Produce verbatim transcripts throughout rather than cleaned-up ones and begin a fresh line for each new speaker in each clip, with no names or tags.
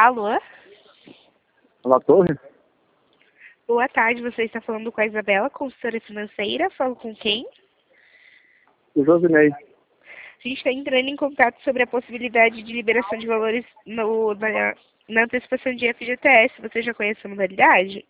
Alô?
Olá, Torre?
Boa tarde, você está falando com a Isabela, consultora financeira. Falo com quem?
O Josinei.
A gente está entrando em contato sobre a possibilidade de liberação de valores no, na, na antecipação de F G T S. Você já conhece a modalidade?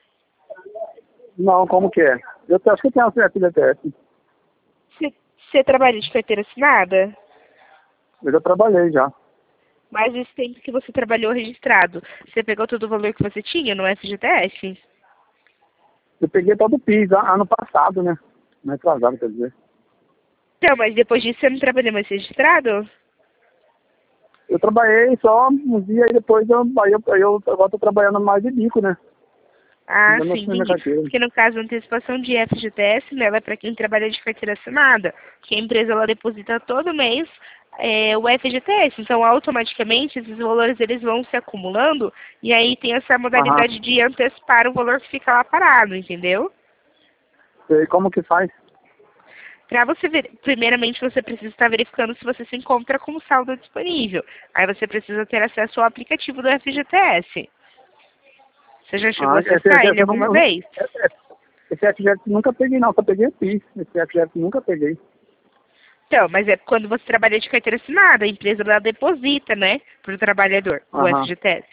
Não, como que é? Eu acho que eu tenho a F G T S.
Você, você trabalha de carteira assinada?
Eu já trabalhei já.
Mas esse tempo que você trabalhou registrado, você pegou todo o valor que você tinha no F G T S?
Eu peguei todo o PIS a- ano passado, né? Não é atrasado, quer dizer.
Não, mas depois disso você não trabalhou mais registrado?
Eu trabalhei só uns dias e depois eu, aí eu, aí eu agora tô trabalhando mais de bico, né?
Ah,
Ainda não
sim,
assinei minha
entendi.
carteira.
Porque no caso, a antecipação de F G T S, né, ela é para quem trabalha de carteira assinada, que a empresa ela deposita todo mês é, o F G T S. Então, automaticamente, esses valores eles vão se acumulando e aí tem essa
Aham.
modalidade de antecipar o valor que fica lá parado, entendeu?
E como que faz?
Para você ver, primeiramente você precisa estar verificando se você se encontra com o saldo disponível. Aí você precisa ter acesso ao aplicativo do F G T S. Você já chegou a
Ah, esse,
acessar
esse,
ele
esse, eu não,
alguma
eu não-
vez?
é- é- esse F G T nunca peguei não, só peguei o PIS. Esse F G T nunca peguei.
Então, mas é quando você trabalha de carteira assinada, a empresa ela deposita, né, para o trabalhador, o
Aham.
F G T S.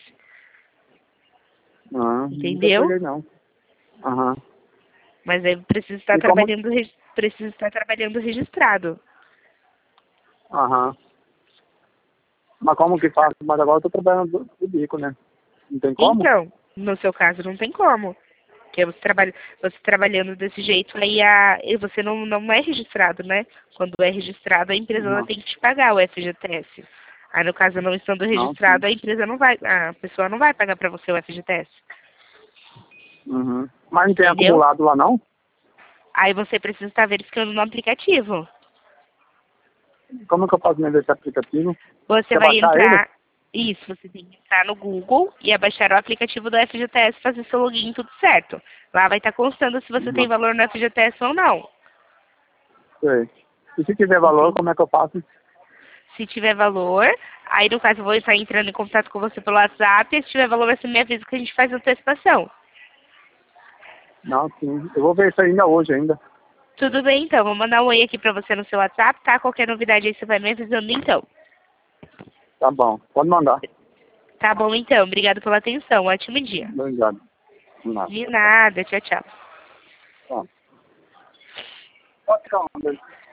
Ah, nunca
Entendeu?
peguei não. Aham.
Mas aí precisa estar
E como...
trabalhando, regi- precisa estar trabalhando registrado.
Aham. Mas como que faz? Mas agora eu tô trabalhando de bico, né? Não tem como?
Então, no seu caso não tem como. Porque você trabalha, você trabalhando desse jeito aí a, e você não, não é registrado, né? Quando é registrado, a empresa ela
Não.
tem que te pagar o F G T S. Aí no caso não estando
Não, sim.
registrado, a empresa não vai, a pessoa não vai pagar para você o F G T S.
Uhum. Mas não tem
Entendeu?
acumulado lá, não?
Aí você precisa estar verificando no aplicativo.
Como que eu faço meu desse aplicativo?
Você
Quer
vai
baixar ele?
entrar, isso, você tem que entrar no Google e abaixar o aplicativo do F G T S, fazer seu login tudo certo. Lá vai estar constando se você tem
Uhum.
valor no F G T S ou não.
Sei. E se tiver valor,
Entende?
como é que eu faço?
Se tiver valor, aí no caso eu vou estar entrando em contato com você pelo WhatsApp, e se tiver valor você me avisa que a gente faz a antecipação.
Não, sim. Eu vou ver isso ainda hoje ainda.
Tudo bem então, vou mandar um oi aqui pra você no seu WhatsApp, tá? Qualquer novidade aí você vai me avisando então.
Tá bom. Pode mandar.
Tá bom então, obrigado pela atenção, ótimo dia.
Obrigado. De nada.
De nada, tchau, tchau.
Tá. Pode ficar, André.